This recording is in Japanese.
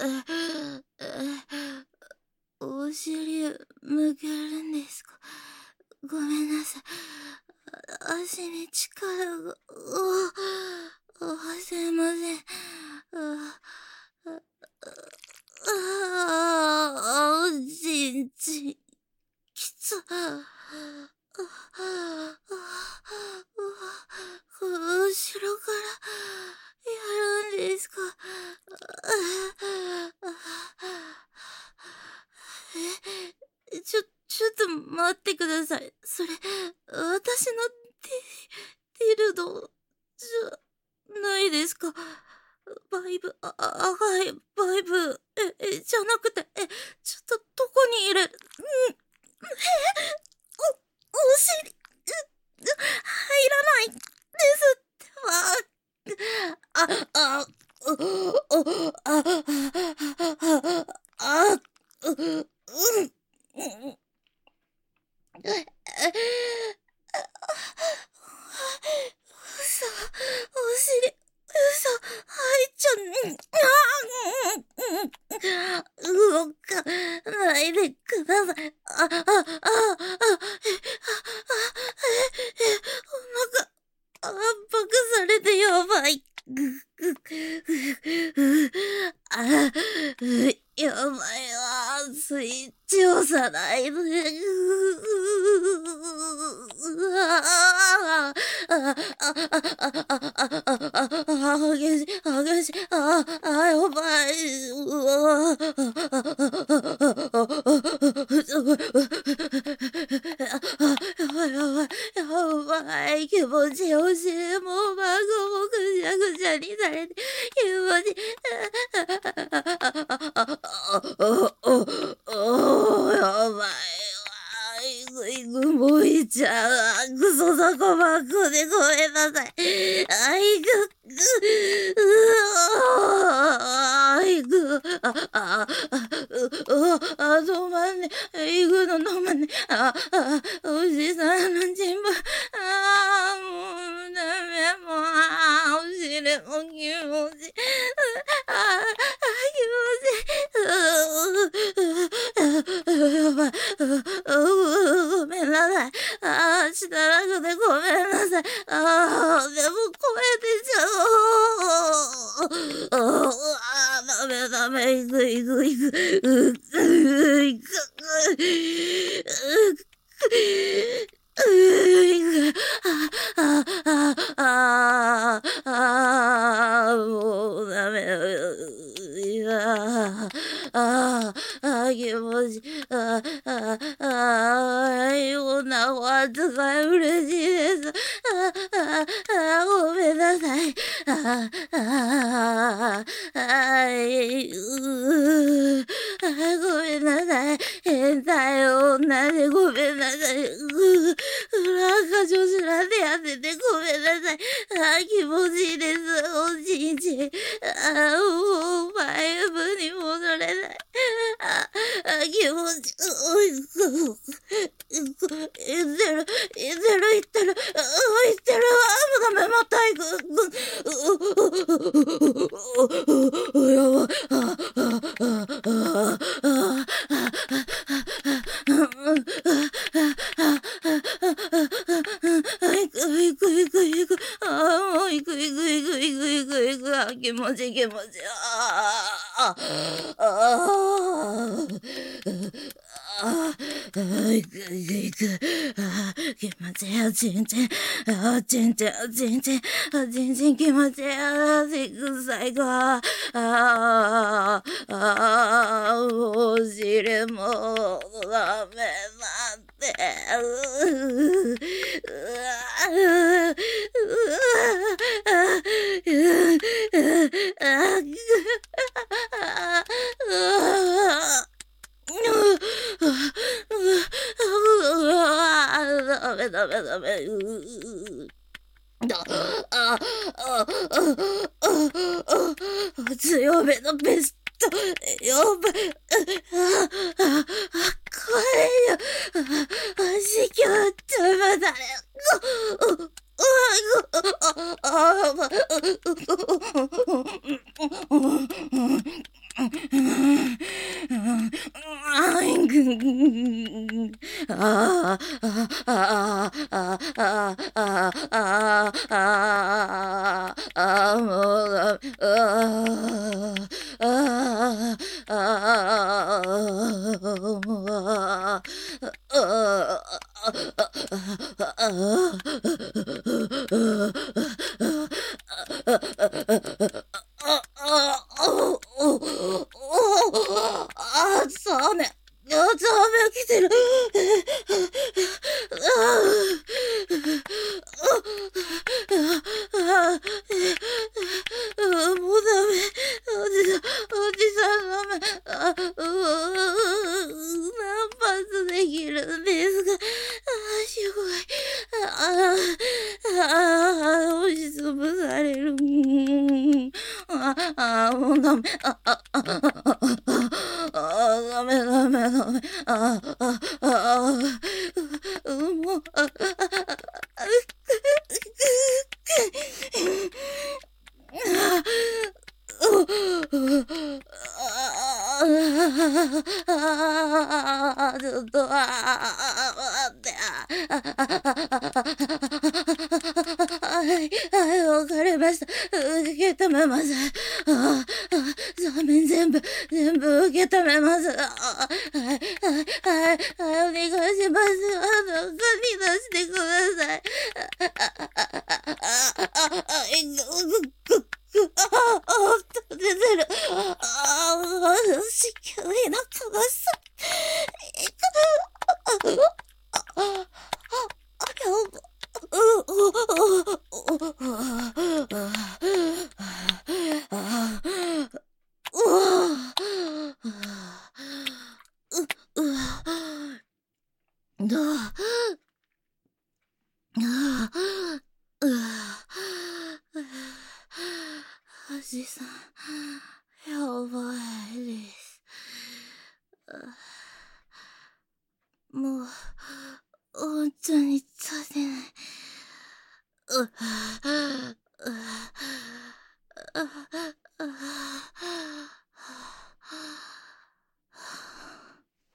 お尻向けるんですか？ごめんなさい。足に力が、すいません。ちんちん、きつ。後ろからやるんですか？ちょっと待ってください。それ、私のティルドじゃないですか。バイブ、はい、バイブ、じゃなくて、ちょっとどこに入れる、お尻、入らないですってば。嘘、お尻、嘘、入っちゃ動かないでください。お腹、圧迫されてやばい。やばいわ。スイッチ押さないで。激しい、やばい。やばい、気持ちよしい。もうバグもぐちゃぐちゃにされて、気持ち、やばいわ。もういっちゃう。クソザコバックでごめんなさい。止まんね。行くの止まんね。おじさんのチンポ。もうダメ。もう、お尻も気持ちいい。やばい。ごめんなさい。したらくてごめんなさい。でも声出ちゃう。ダメ。行く。もうダメ。気持ち、こんなお扱い嬉しいです。ごめんなさい。ごめんなさい。変態女でごめんなさい。赤女子なんてやっててごめんなさい。気持ちいいです。おちんちん。もう前部に戻れない。気持ち、言ってる、メモタイク、やばい。もう行く。気持ち。行く。気持ちよ、ちんちん。ちんちん気持ちよ。セクサイが。お尻もダメなんて。ダメ。強めのベスト。やばい。これよ。足今日ちょまだよ。 サメ。サメ来てる。もうダメ。おじさんダメ。何発できるんですか。すごい。押しつぶされる。もうダメ。ダメダメダメ。もう、ちょっと、待って。はい、はい、わかりました。受け止めます。座面全部受け止めます。はい、はい、はい、はい、お願いします。どうかに出してください。出てる。しきりな悲しさ。おじさん、やばいです。もう、本当に立てない。